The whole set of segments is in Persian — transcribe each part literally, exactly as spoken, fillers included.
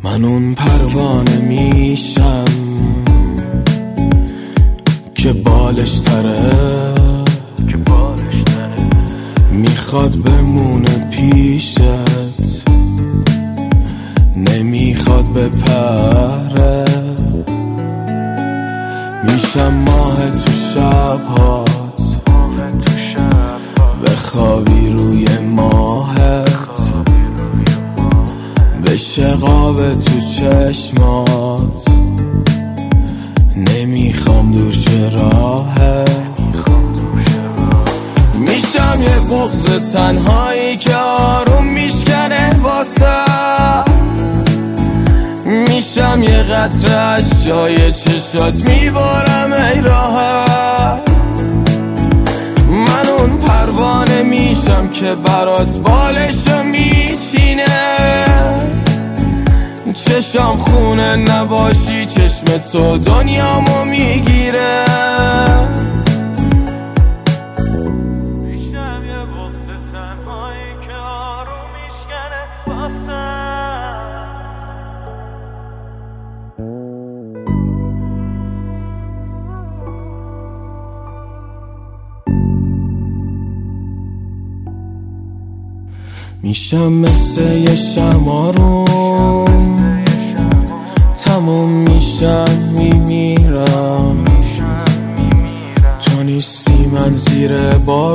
من اون پروانه میشم که بالش تره، میخواد بمونه پیشت، نمیخواد بپره. میشم ماه تو شبهات، بخوابی روی ماهت، بشه قاب تو چشمات، نمیخوام دور شه راهت. میشم یه بغض تنهایی که آروم میشکنه واسه، میشم یه قطره جای چشات میبارم ای راحت. من اون پروانه میشم که برات بالشو میچینه، چشام خونه نباشی چشم تو دنیامو میگیره. میشم یه بغض تنهایی که آروم میشکنه واسه. میشم مثل یه شمارون، تموم میشم میمیرم، تو نیستی من زیر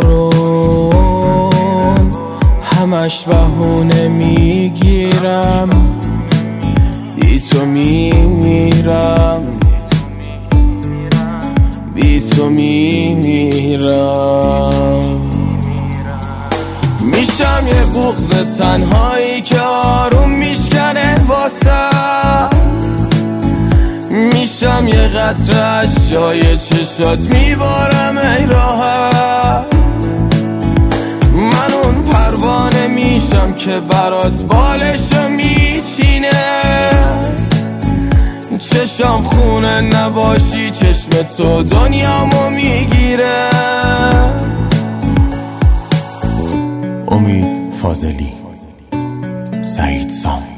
بارون، همش بهونه میگیرم، بی تو میمیرم، بی تو میمیرم. میشم یه بغض تنهایی که آروم میشکنه واسه، میشم یه قطره جای چشات میبارم ای راحت. من اون پروانه میشم که برات بالشو میچینه، چشام خونه نباشی چشم تو دنیامو میگیره. امید فاضلی، سعید سام.